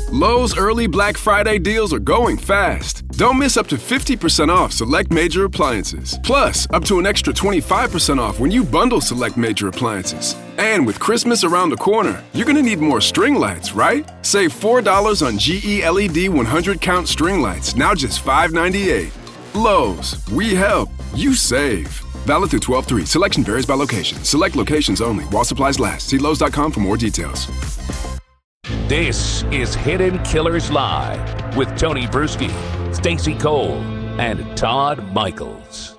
Lowe's early Black Friday deals are going fast. Don't miss up to 50% off select major appliances. Plus, up to an extra 25% off when you bundle select major appliances. And with Christmas around the corner, you're gonna need more string lights, right? Save $4 on GE LED 100 count string lights, now just $5.98. Lowe's, we help, you save. Valid through 12/3. Selection varies by location. Select locations only. While supplies last. See Lowe's.com for more details. This is Hidden Killers Live with Tony Bruschi, Stacey Cole, and Todd Michaels.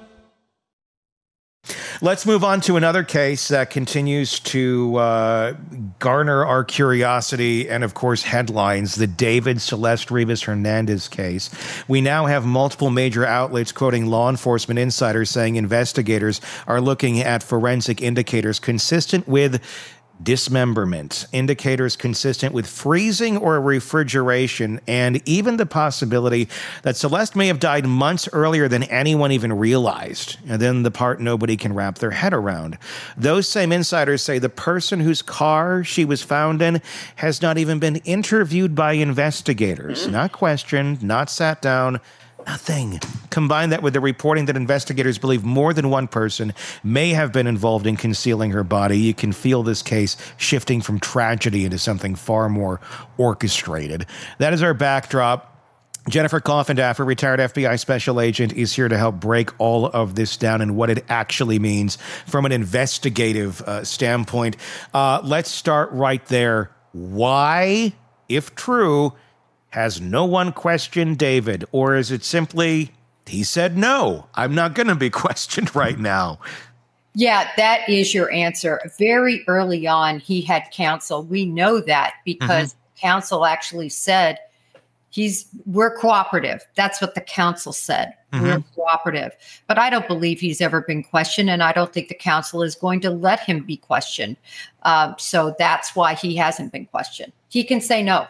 Let's move on to another case that continues to garner our curiosity and, of course, headlines, the David Celeste Rivas Hernandez case. We now have multiple major outlets quoting law enforcement insiders saying investigators are looking at forensic indicators consistent with dismemberment, indicators consistent with freezing or refrigeration, and even the possibility that Celeste may have died months earlier than anyone even realized, and then the part nobody can wrap their head around. Those same insiders say the person whose car she was found in has not even been interviewed by investigators, not questioned, not sat down, nothing. Combine that with the reporting that investigators believe more than one person may have been involved in concealing her body. You can feel this case shifting from tragedy into something far more orchestrated. That is our backdrop. Jennifer Coffindaffer, retired FBI special agent, is here to help break all of this down and what it actually means from an investigative standpoint. Let's start right there. Why, if true, has no one questioned David? Or is it simply, he said, no, I'm not going to be questioned right now? Yeah, that is your answer. Very early on, he had counsel. We know that because counsel actually said, we're cooperative. That's what the counsel said. We're cooperative. But I don't believe he's ever been questioned, and I don't think the counsel is going to let him be questioned. So that's why he hasn't been questioned. He can say no.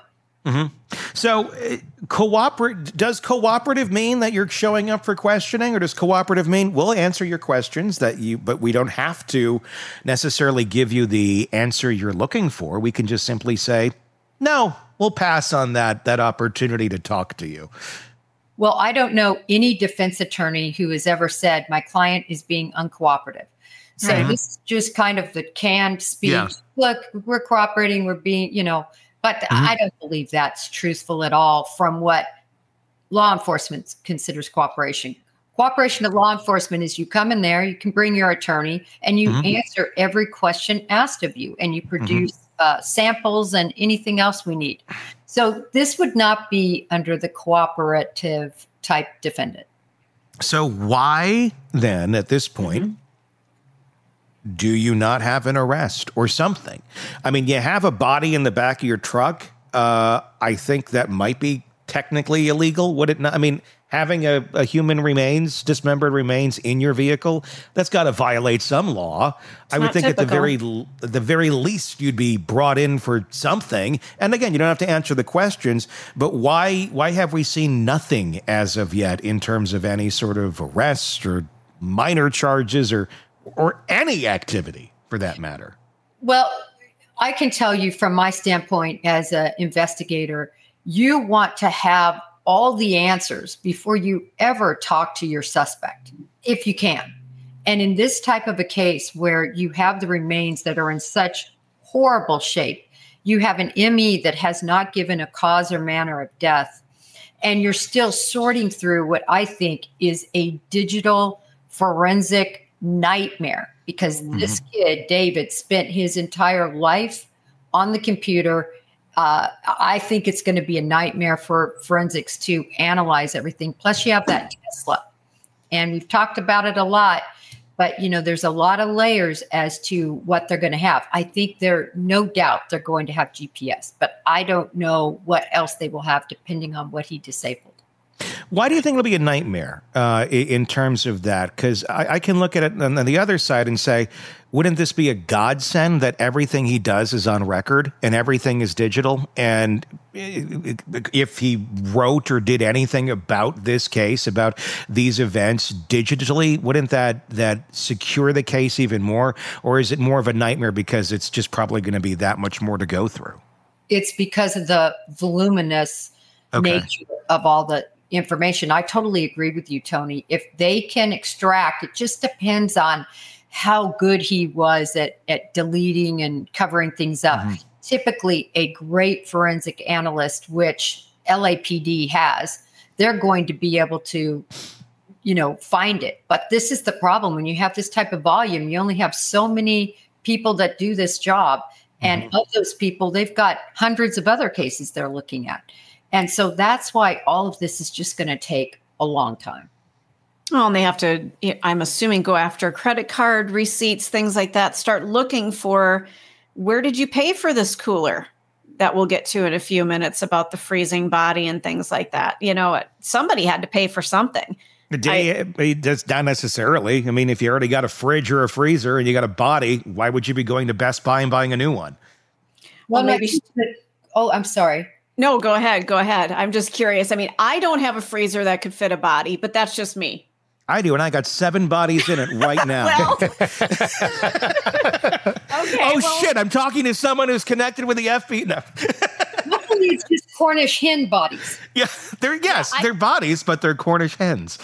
So does cooperative mean that you're showing up for questioning, or does cooperative mean we'll answer your questions but we don't have to necessarily give you the answer you're looking for? We can just simply say, no, we'll pass on that opportunity to talk to you. Well, I don't know any defense attorney who has ever said my client is being uncooperative. So this is just kind of the canned speech. Yeah. Look, we're cooperating, we're being, but I don't believe that's truthful at all from what law enforcement considers cooperation. Cooperation of law enforcement is you come in there, you can bring your attorney, and you answer every question asked of you, and you produce samples and anything else we need. So this would not be under the cooperative type defendant. So why then, at this point, do you not have an arrest or something? I mean, you have a body in the back of your truck. I think that might be technically illegal. Would it not? I mean, having a dismembered remains in your vehicle, that's got to violate some law. I would think typical. At the very least, you'd be brought in for something. And again, you don't have to answer the questions, but why have we seen nothing as of yet in terms of any sort of arrest or minor charges or any activity for that matter? Well, I can tell you from my standpoint as an investigator, you want to have all the answers before you ever talk to your suspect, if you can. And in this type of a case where you have the remains that are in such horrible shape, you have an ME that has not given a cause or manner of death, and you're still sorting through what I think is a digital forensic nightmare, because this kid, David, spent his entire life on the computer. I think it's going to be a nightmare for forensics to analyze everything. Plus, you have that Tesla, and we've talked about it a lot, but there's a lot of layers as to what they're going to have. I think no doubt they're going to have GPS, but I don't know what else they will have depending on what he disabled. Why do you think it'll be a nightmare in terms of that? Because I can look at it on the other side and say, wouldn't this be a godsend that everything he does is on record and everything is digital? And if he wrote or did anything about this case, about these events digitally, wouldn't that secure the case even more? Or is it more of a nightmare because it's just probably going to be that much more to go through? it's because of the voluminous nature of all the information. I totally agree with you, Tony. If they can extract, it just depends on how good he was at deleting and covering things up. Mm-hmm. Typically, a great forensic analyst, which LAPD has, they're going to be able to, find it. But this is the problem. When you have this type of volume, you only have so many people that do this job. And of those people, they've got hundreds of other cases they're looking at. And so that's why all of this is just going to take a long time. Well, and they have to, I'm assuming, go after credit card receipts, things like that, start looking for, where did you pay for this cooler? That we'll get to in a few minutes about the freezing body and things like that. Somebody had to pay for something. That's not necessarily. I mean, if you already got a fridge or a freezer and you got a body, why would you be going to Best Buy and buying a new one? Well, maybe. I'm sorry. No, go ahead. I'm just curious. I mean, I don't have a freezer that could fit a body, but that's just me. I do, and I got 7 bodies in it right now. Shit, I'm talking to someone who's connected with the FBI. No. Hopefully it's just Cornish hen bodies. Yeah, they're bodies, but they're Cornish hens.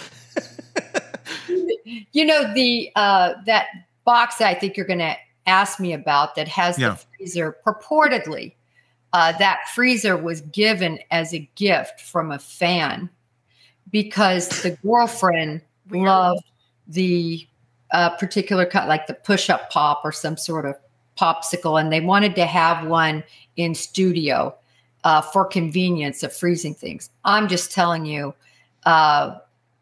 That box that I think you're going to ask me about that has the freezer, purportedly, that freezer was given as a gift from a fan because the girlfriend loved the particular cut, like the push-up pop or some sort of popsicle, and they wanted to have one in studio for convenience of freezing things. I'm just telling you, at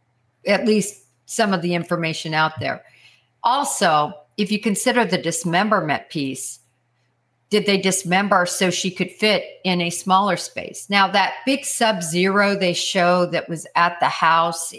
least some of the information out there. Also, if you consider the dismemberment piece, did they dismember so she could fit in a smaller space? Now, that big Sub-Zero they show that was at the house,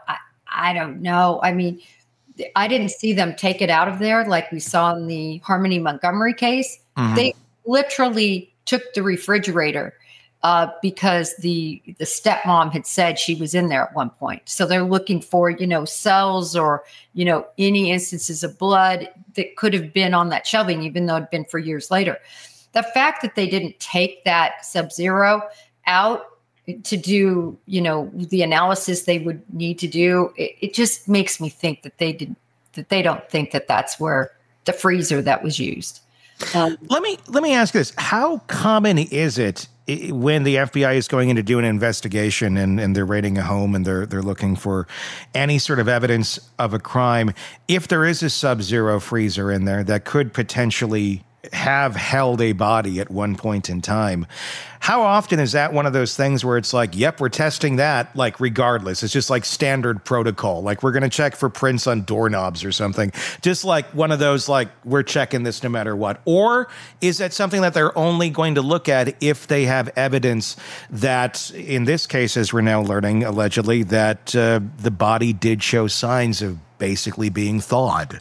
I don't know. I mean, I didn't see them take it out of there like we saw in the Harmony Montgomery case. Mm-hmm. They literally took the refrigerator because the stepmom had said she was in there at one point. So they're looking for, cells or, any instances of blood that could have been on that shelving, even though it'd been for years later. The fact that they didn't take that Sub-Zero out to do, the analysis they would need to do, it just makes me think that they don't think that that's where the freezer that was used. Let me ask this: how common is it when the FBI is going in to do an investigation and they're raiding a home and they're looking for any sort of evidence of a crime, if there is a Sub-Zero freezer in there that could potentially have held a body at one point in time? How often is that one of those things where it's like, yep, we're testing that, like, regardless? It's just like standard protocol. Like, we're going to check for prints on doorknobs or something. Just like one of those, like, we're checking this no matter what. Or is that something that they're only going to look at if they have evidence that, in this case, as we're now learning, allegedly, that the body did show signs of basically being thawed?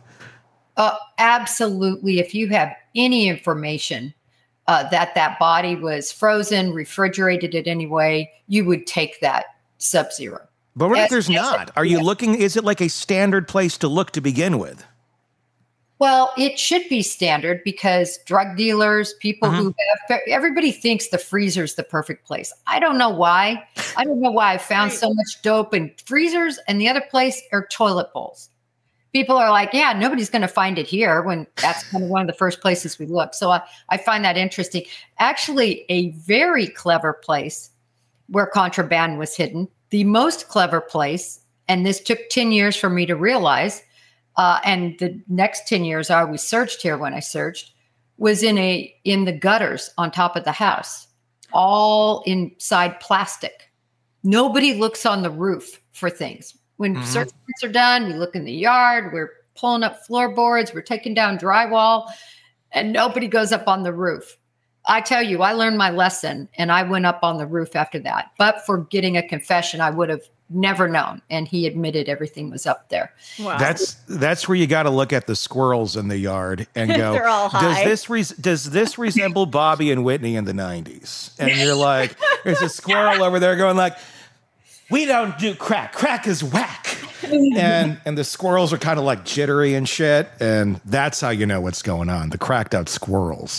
Absolutely. If you have any information that body was frozen, refrigerated in any way, you would take that Sub-Zero. But what if there's not? Are you looking, is it like a standard place to look to begin with? Well, it should be standard because drug dealers, people who have, everybody thinks the freezer is the perfect place. I don't know why. I found so much dope in freezers, and the other place are toilet bowls. People are like, yeah, nobody's going to find it here, when that's kind of one of the first places we look. So I find that interesting. Actually, a very clever place where contraband was hidden. The most clever place, and this took 10 years for me to realize, and the next 10 years I always searched here when I searched, was in the gutters on top of the house, all inside plastic. Nobody looks on the roof for things. When search warrants are done, we look in the yard, we're pulling up floorboards, we're taking down drywall, and nobody goes up on the roof. I tell you, I learned my lesson, and I went up on the roof after that. But for getting a confession, I would have never known. And he admitted everything was up there. Wow. That's where you got to look at the squirrels in the yard and go, they're all high. Does this resemble Bobby and Whitney in the 90s? And you're like, there's a squirrel over there going like, we don't do crack. Crack is whack. and the squirrels are kind of like jittery and shit. And that's how you know what's going on. The cracked out squirrels.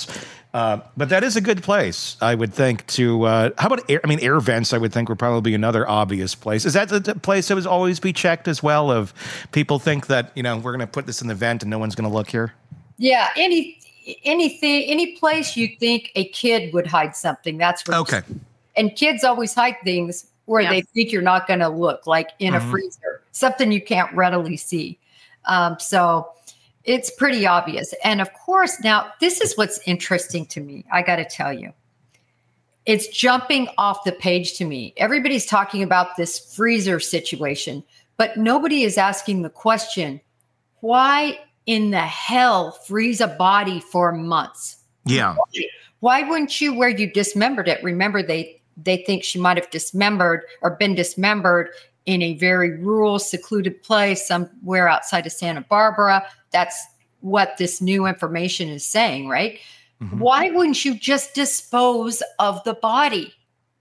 But that is a good place, I would think, to, how about air vents, I would think would probably be another obvious place. Is that the place that would always be checked as well, of people think that, we're going to put this in the vent and no one's going to look here? Yeah. Any place you think a kid would hide something, that's where. Okay. And kids always hide things where they think you're not going to look, like in a freezer, something you can't readily see. So it's pretty obvious. And of course, now this is what's interesting to me. I got to tell you, it's jumping off the page to me. Everybody's talking about this freezer situation, but nobody is asking the question, why in the hell freeze a body for months? Yeah. Why wouldn't you, where you dismembered it? Remember, they think she might have dismembered or been dismembered in a very rural, secluded place somewhere outside of Santa Barbara. That's what this new information is saying, right? Mm-hmm. Why wouldn't you just dispose of the body?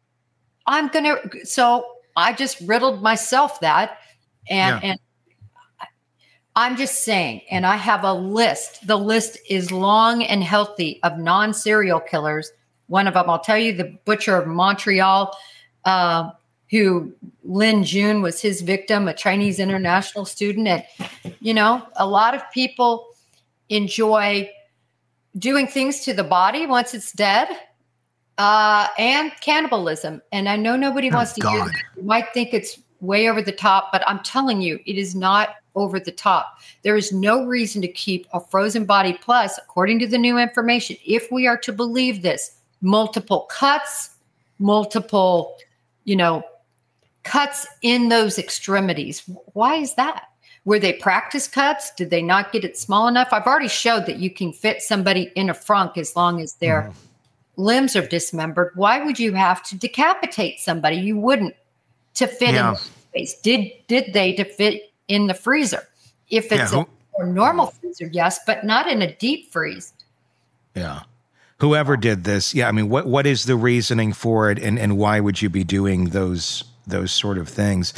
So I just riddled myself that. And I'm just saying, and I have a list. The list is long and healthy of non-serial killers. One of them, I'll tell you, the butcher of Montreal, who Lin Jun was his victim, a Chinese international student. And, a lot of people enjoy doing things to the body once it's dead, and cannibalism. And I know nobody wants to hear that. You might think it's way over the top, but I'm telling you, it is not over the top. There is no reason to keep a frozen body. Plus, according to the new information, if we are to believe this, multiple cuts, cuts in those extremities. Why is that? Were they practice cuts? Did they not get it small enough? I've already showed that you can fit somebody in a frunk as long as their limbs are dismembered. Why would you have to decapitate somebody? You wouldn't, to fit in the space. Did they to fit in the freezer? If it's a more normal freezer, yes, but not in a deep freeze. Yeah. Whoever did this, what is the reasoning for it, and why would you be doing those sort of things?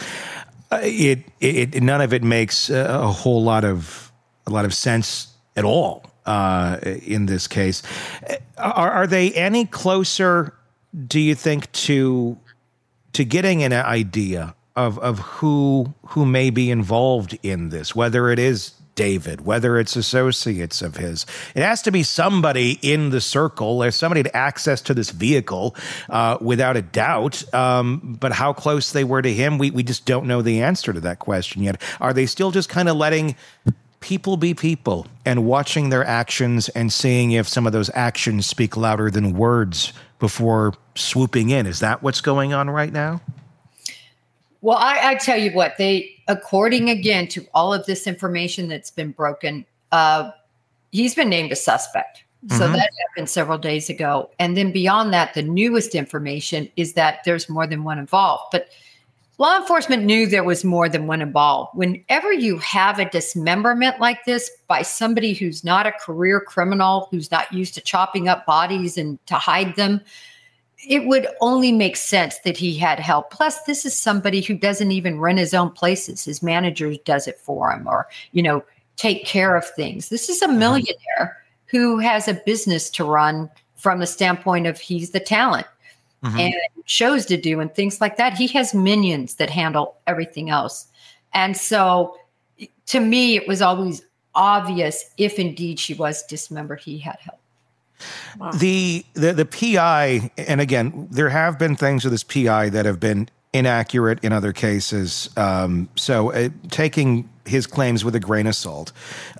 It none of it makes a whole lot of sense at all in this case. Are they any closer, do you think, to getting an idea of who may be involved in this, whether it is David, whether it's associates of his? It has to be somebody in the circle. There's somebody had access to this vehicle, without a doubt. But how close they were to him, we just don't know the answer to that question yet. Are they still just kind of letting people be people and watching their actions and seeing if some of those actions speak louder than words before swooping in? Is that what's going on right now? Well, I tell you what, according again to all of this information that's been broken, he's been named a suspect. So that happened several days ago. And then beyond that, the newest information is that there's more than one involved. But law enforcement knew there was more than one involved. Whenever you have a dismemberment like this by somebody who's not a career criminal, who's not used to chopping up bodies and to hide them, it would only make sense that he had help. Plus, this is somebody who doesn't even run his own places. His manager does it for him, or, take care of things. This is a millionaire who has a business to run from the standpoint of he's the talent and shows to do and things like that. He has minions that handle everything else. And so to me, it was always obvious, if indeed she was dismembered, he had help. Wow. The PI, and again, there have been things with this PI that have been inaccurate in other cases. So taking his claims with a grain of salt,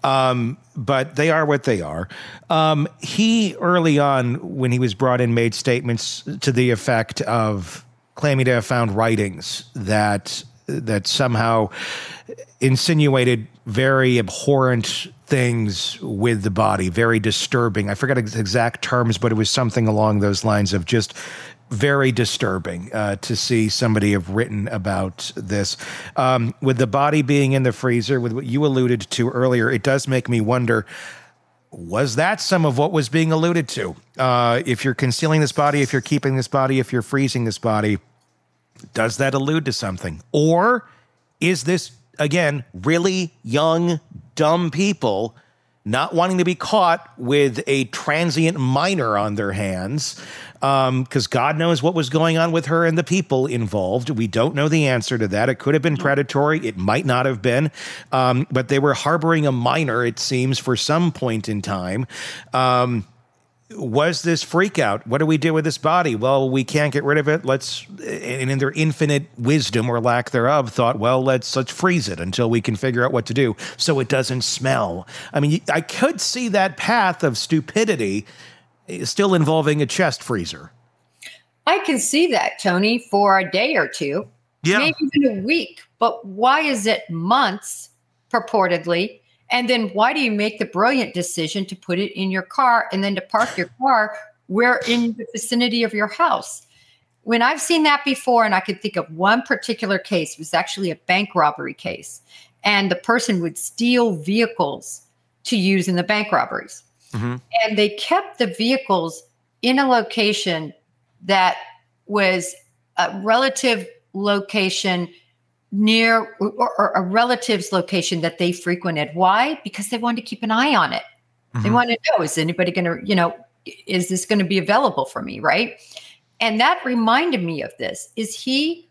but they are what they are. He early on, when he was brought in, made statements to the effect of claiming to have found writings that somehow insinuated very abhorrent things with the body, very disturbing. I forget exact terms, but it was something along those lines of just very disturbing to see somebody have written about this. With the body being in the freezer, with what you alluded to earlier, it does make me wonder, was that some of what was being alluded to? If you're concealing this body, if you're keeping this body, if you're freezing this body, does that allude to something? Or is this, again, really young, dumb people not wanting to be caught with a transient minor on their hands, because God knows what was going on with her and the people involved. We don't know the answer to that. It could have been predatory. It might not have been. But they were harboring a minor, it seems, for some point in time. Was this freak out? What do we do with this body? Well, we can't get rid of it. And in their infinite wisdom or lack thereof, thought, well, let's freeze it until we can figure out what to do so it doesn't smell. I mean, I could see that path of stupidity still involving a chest freezer. I can see that, Tony, for a day or two, maybe even a week. But why is it months, purportedly? And then why do you make the brilliant decision to put it in your car and then to park your car where in the vicinity of your house? When I've seen that before, and I could think of one particular case, it was actually a bank robbery case, and the person would steal vehicles to use in the bank robberies. Mm-hmm. And they kept the vehicles in a location that was a relative location near or a relative's location that they frequented. Why? Because they wanted to keep an eye on it. Mm-hmm. They wanted to know, is anybody going to, is this going to be available for me? Right. And that reminded me of this. Is he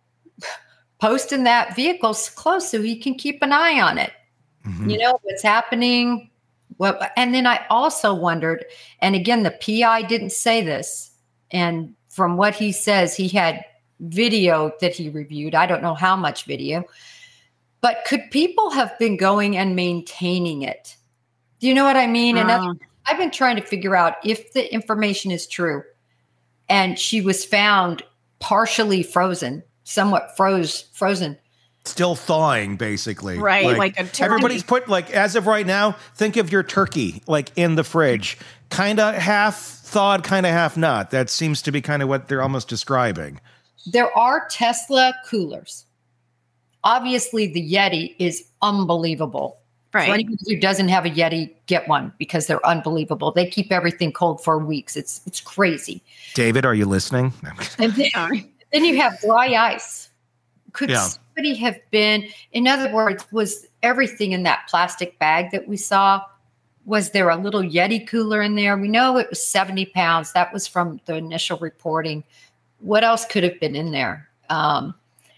posting that vehicle close so he can keep an eye on it? Mm-hmm. What's happening. And then I also wondered, and again, the PI didn't say this. And from what he says, he had video that he reviewed. I don't know how much video, but could people have been going and maintaining it? Do you know what I mean? And I've been trying to figure out if the information is true and she was found partially frozen, somewhat frozen. Still thawing, basically. Right, like a turkey. Everybody's put, as of right now, think of your turkey, in the fridge. Kind of half thawed, kind of half not. That seems to be kind of what they're almost describing. There are Tesla coolers. Obviously, the Yeti is unbelievable. Right. For anybody who doesn't have a Yeti, get one because they're unbelievable. They keep everything cold for weeks. It's crazy. David, are you listening? And then you have dry ice. Could somebody have been, in other words, was everything in that plastic bag that we saw, was there a little Yeti cooler in there? We know it was 70 pounds. That was from the initial reporting. What else could have been in there? I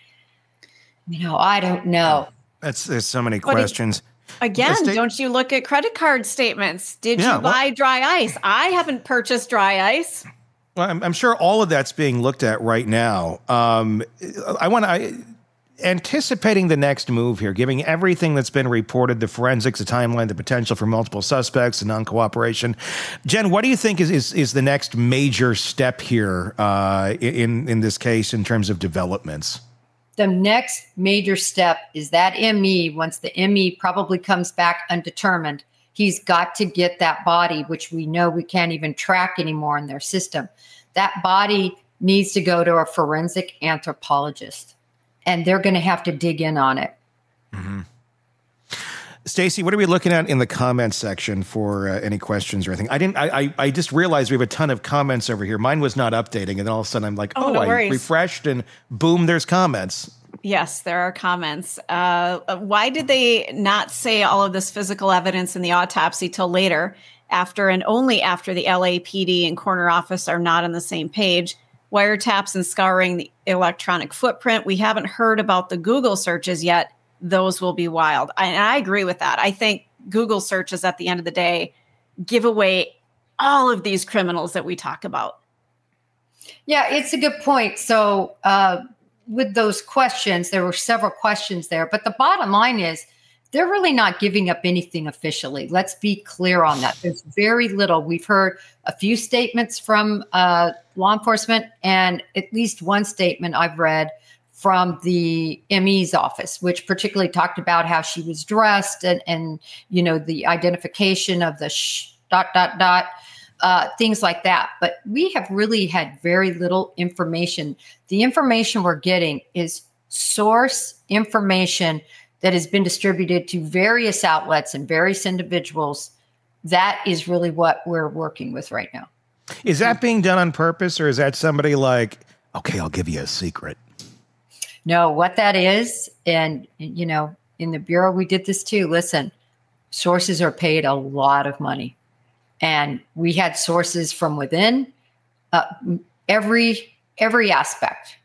don't know. There's so many questions. Don't you look at credit card statements? Did you buy dry ice? I haven't purchased dry ice. Well, I'm sure all of that's being looked at right now. Anticipating the next move here, giving everything that's been reported, the forensics, the timeline, the potential for multiple suspects, the non-cooperation. Jen, what do you think is the next major step here in this case in terms of developments? The next major step is that ME, once the ME probably comes back undetermined, he's got to get that body, which we know we can't even track anymore in their system. That body needs to go to a forensic anthropologist. And they're going to have to dig in on it. Mm-hmm. Stacey, what are we looking at in the comments section for any questions or anything? I just realized we have a ton of comments over here. Mine was not updating, and then all of a sudden I'm like, no I refreshed, and boom, there's comments. Yes, there are comments. Why did they not say all of this physical evidence in the autopsy till later, only after the LAPD and coroner office are not on the same page? Wiretaps and scouring the electronic footprint. We haven't heard about the Google searches yet. Those will be wild. And I agree with that. I think Google searches at the end of the day give away all of these criminals that we talk about. Yeah, it's a good point. So with those questions, there were several questions there. But the bottom line is they're really not giving up anything officially. Let's be clear on that. There's very little. We've heard a few statements from law enforcement and at least one statement I've read from the ME's office, which particularly talked about how she was dressed and the identification of the things like that. But we have really had very little information. The information we're getting is source information that has been distributed to various outlets and various individuals. That is really what we're working with right now. Is that being done on purpose, or is that somebody like, okay, I'll give you a secret? No, what that is, and in the Bureau, we did this too. Listen, sources are paid a lot of money. And we had sources from within every aspect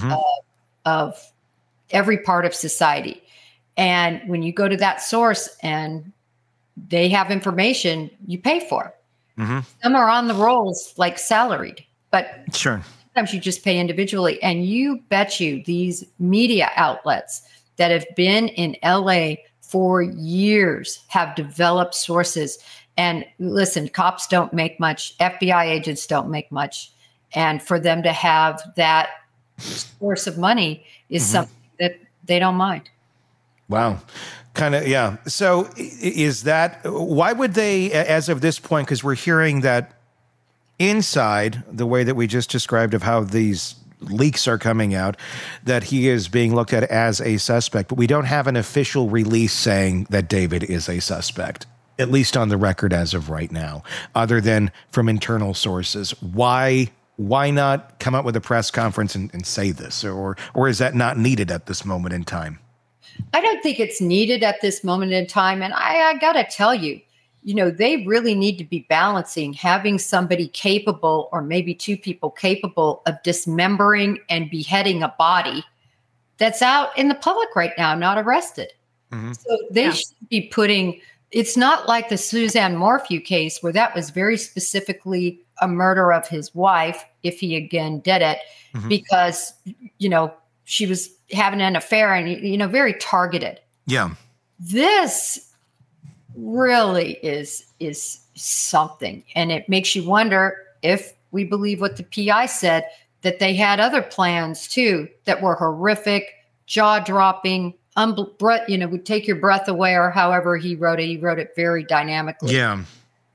of every part of society. And when you go to that source and they have information, you pay for it. Some are on the rolls like salaried, but Sure. sometimes you just pay individually. And you bet you these media outlets that have been in LA for years have developed sources. And listen, cops don't make much, FBI agents don't make much. And for them to have that source of money is something that they don't mind. Wow. Kind of, yeah. So is that, why would they, as of this point, because we're hearing that inside the way that we just described of how these leaks are coming out, that he is being looked at as a suspect, but we don't have an official release saying that David is a suspect, at least on the record as of right now, other than from internal sources. Why not come up with a press conference and say this, or is that not needed at this moment in time? I don't think it's needed at this moment in time. And I got to tell you, they really need to be balancing having somebody capable, or maybe two people capable, of dismembering and beheading a body that's out in the public right now, not arrested. So they should be putting, it's not like the Suzanne Morphew case where that was very specifically a murder of his wife, if he again did it, because, she was having an affair and, very targeted. Yeah. This really is something. And it makes you wonder, if we believe what the PI said, that they had other plans too that were horrific, jaw-dropping, would take your breath away, or however he wrote it. He wrote it very dynamically. Yeah.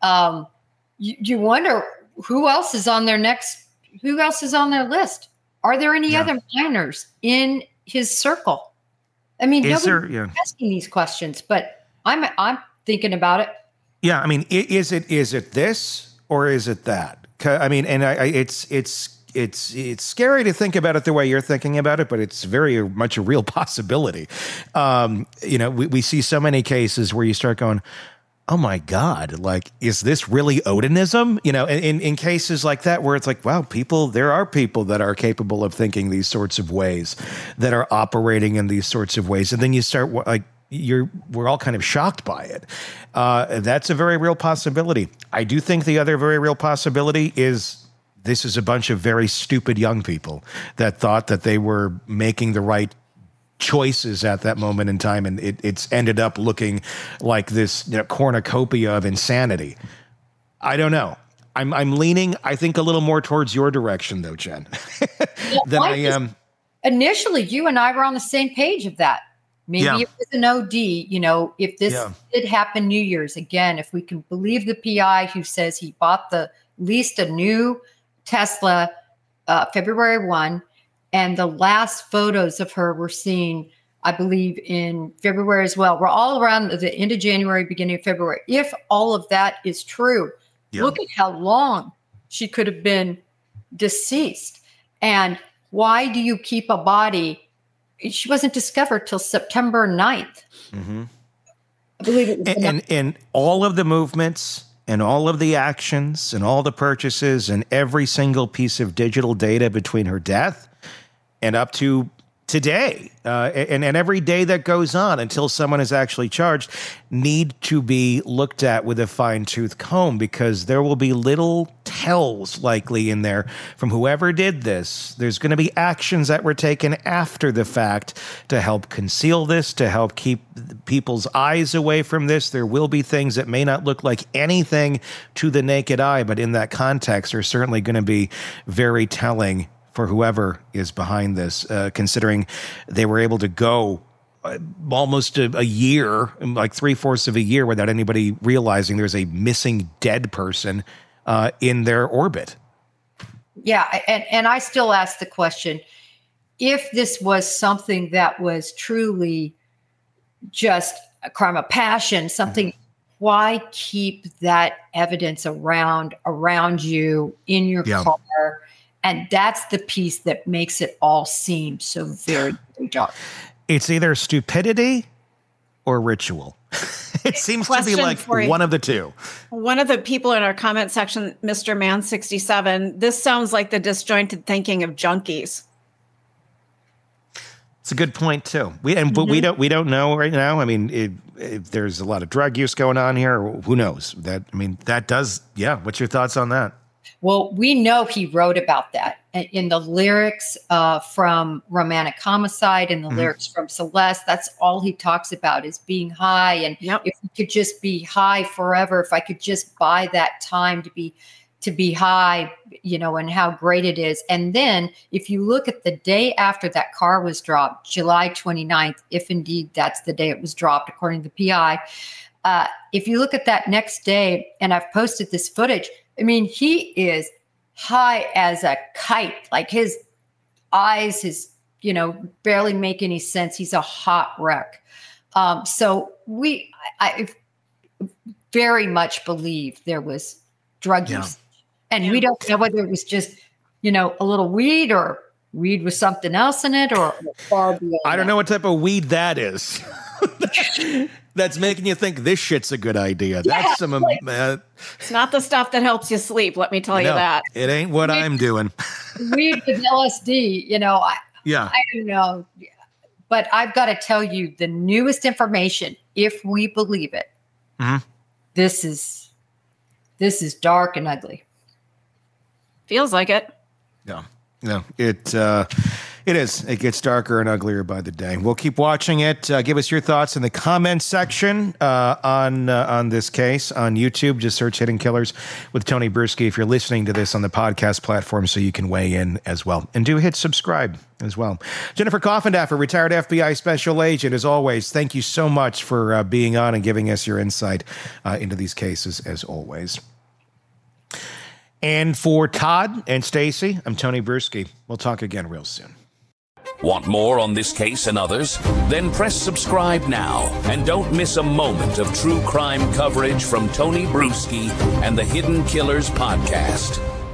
You wonder who else is on their list. Are there any other minors in his circle? I mean, nobody's asking these questions, but I'm thinking about it. Yeah, I mean, is it this or is it that? I mean, and it's scary to think about it the way you're thinking about it, but it's very much a real possibility. We see so many cases where you start going, oh my God, like, is this really Odinism? In cases like that where it's like, wow, there are people that are capable of thinking these sorts of ways, that are operating in these sorts of ways. And then you start we're all kind of shocked by it. That's a very real possibility. I do think the other very real possibility is this is a bunch of very stupid young people that thought that they were making the right choices at that moment in time, and it's ended up looking like this cornucopia of insanity. I don't know. I'm leaning, I think, a little more towards your direction, though, Jen, than I am. Initially, you and I were on the same page of that. Maybe it was an OD. If this did happen New Year's, again, if we can believe the PI who says he bought leased a new Tesla February 1, and the last photos of her were seen, I believe, in February as well. We're all around the end of January, beginning of February. If all of that is true, look at how long she could have been deceased. And why do you keep a body? She wasn't discovered till September 9th. I believe it was and all of the movements and all of the actions and all the purchases and every single piece of digital data between her death and up to today, and every day that goes on until someone is actually charged, need to be looked at with a fine-tooth comb, because there will be little tells likely in there from whoever did this. There's going to be actions that were taken after the fact to help conceal this, to help keep people's eyes away from this. There will be things that may not look like anything to the naked eye, but in that context are certainly going to be very telling for whoever is behind this, considering they were able to go almost a year, like 3/4 of a year, without anybody realizing there's a missing dead person in their orbit. Yeah, and I still ask the question, if this was something that was truly just a crime of passion, something, why keep that evidence around you in your car? And that's the piece that makes it all seem so very, very dark. It's either stupidity or ritual. It seems to be like one of the two. One of the people in our comment section, Mr. Man67, this sounds like the disjointed thinking of junkies. It's a good point too. But we don't know right now. I mean, if there's a lot of drug use going on here, who knows? That does. Yeah. What's your thoughts on that? Well, we know he wrote about that in the lyrics from Romantic Homicide and the lyrics from Celeste. That's all he talks about is being high. And if we could just be high forever, if I could just buy that time to be high, and how great it is. And then if you look at the day after that car was dropped, July 29th, if indeed that's the day it was dropped, according to the PI, if you look at that next day, and I've posted this footage, he is high as a kite, like his eyes, barely make any sense. He's a hot wreck. So I very much believe there was drug use. And we don't know whether it was just, a little weed or weed with something else in it or far beyond. I don't know what type of weed that is. That's making you think this shit's a good idea. That's it's not the stuff that helps you sleep. Let me tell you that. It ain't what I'm doing. Weed with LSD, I don't know. But I've got to tell you the newest information, if we believe it, this is dark and ugly. Feels like it. No, it is. It gets darker and uglier by the day. We'll keep watching it. Give us your thoughts in the comments section on this case on YouTube. Just search Hidden Killers with Tony Bruschi if you're listening to this on the podcast platform, so you can weigh in as well. And do hit subscribe as well. Jennifer Coffendaffer, retired FBI special agent, as always, thank you so much for being on and giving us your insight into these cases, as always. And for Todd and Stacy, I'm Tony Bruschi. We'll talk again real soon. Want more on this case and others? Then press subscribe now and don't miss a moment of true crime coverage from Tony Bruschi and the Hidden Killers podcast.